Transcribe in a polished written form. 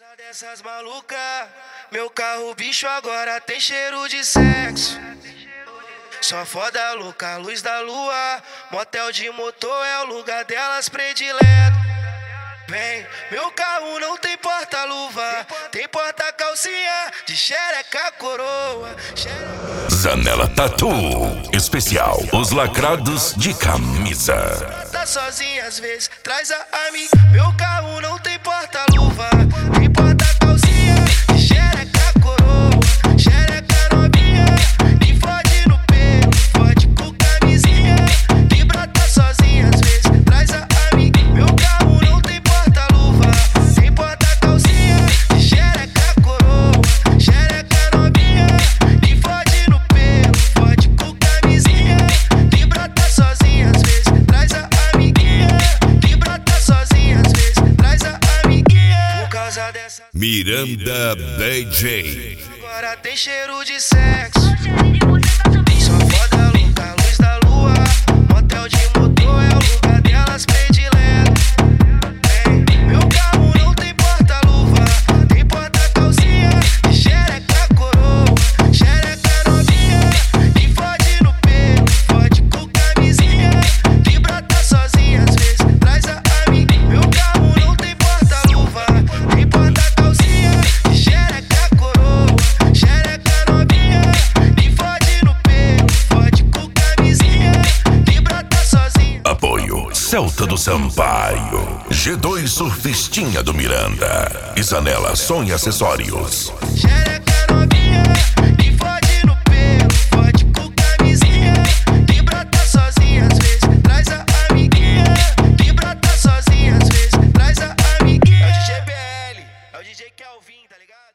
Dessas malucas, meu carro bicho agora tem cheiro de sexo. Só foda louca, luz da lua, motel de motor é o lugar delas predileto. Vem, meu carro não tem porta-luva, tem porta-calcinha de xereca coroa. Zanela Tatu, especial, os lacrados de camisa. Tá sozinha às vezes, traz a amiga. Meu carro não tem porta-luva, tem porta-calcinha de xereca coroa. Xereca novinha, me fode no pelo, fode com camisinha. Libra tá sozinha às vezes, traz a amiga. Meu carro não tem porta-luva, tem porta-calcinha de xereca coroa. Xereca novinha, me fode no pelo, fode com camisinha. Libra tá sozinha às vezes, traz a amiguinha. Libra tá sozinha às vezes, traz a amiguinha. Por causa dessa Miranda DJ. agora tem cheiro de sexo. Só foda louca, luz da lua, motel de motor é o lugar delas predileto. Meu carro não tem porta-luva, tem porta-calcinha de xereca coroa. Xereca novinha, me fode no pelo, fode com camisinha. Libra tá sozinha às vezes, traz a amiga. Meu carro não tem porta-luva, tem porta-calcinha de xereca coroa. Xereca novinha, me fode no pelo, fode com camisinha. Libra tá sozinha. Apoio Celta do Sampaio, G2 Surfistinha do Miranda e Zanela Som e Acessórios. Xereca novinha, me fode no pelo, fode com camisinha. Libra tá sozinha às vezes, traz a amiguinha. Libra tá sozinha às vezes, traz a amiguinha. É o DJ BL, é o DJ Kelvin, tá ligado?